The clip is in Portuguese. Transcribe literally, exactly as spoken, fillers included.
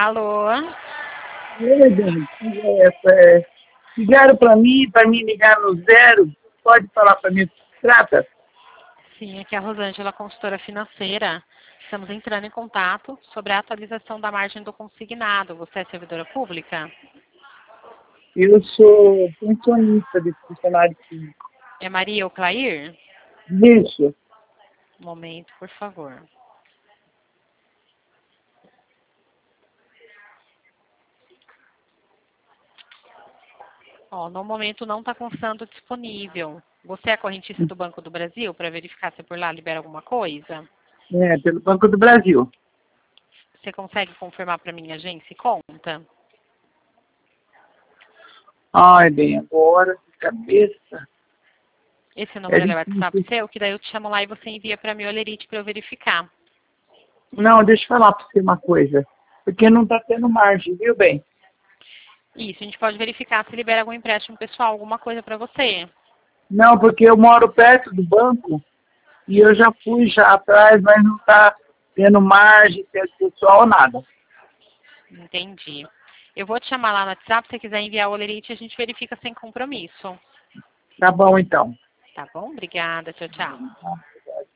Alô? Oi, gente. É, é, ligaram para mim, para mim ligar no zero. Pode falar para mim o que se trata? Sim, aqui é a Rosângela, consultora financeira. Estamos entrando em contato sobre a atualização da margem do consignado. Você é servidora pública? Eu sou funcionista de funcionário público. É Maria ou Clair? Isso. Um momento, por favor. Ó, no momento não está constando disponível. Você é correntista do Banco do Brasil para verificar se por lá libera alguma coisa? É, pelo Banco do Brasil. Você consegue confirmar para mim agência e conta? Ai, bem, agora, de cabeça. Esse É número é WhatsApp difícil. seu, que daí eu te chamo lá e você envia para mim o Olerite para eu verificar. Não, deixa eu falar para você uma coisa. Porque não está tendo margem, viu, bem? Isso, a gente pode verificar se libera algum empréstimo pessoal, alguma coisa para você. Não, porque eu moro perto do banco e eu já fui já atrás, mas não está tendo margem, tendo pessoal, nada. Entendi. Eu vou te chamar lá no WhatsApp, se você quiser enviar o Olerite, a gente verifica sem compromisso. Tá bom, então. Tá bom? Obrigada. Tchau, tchau.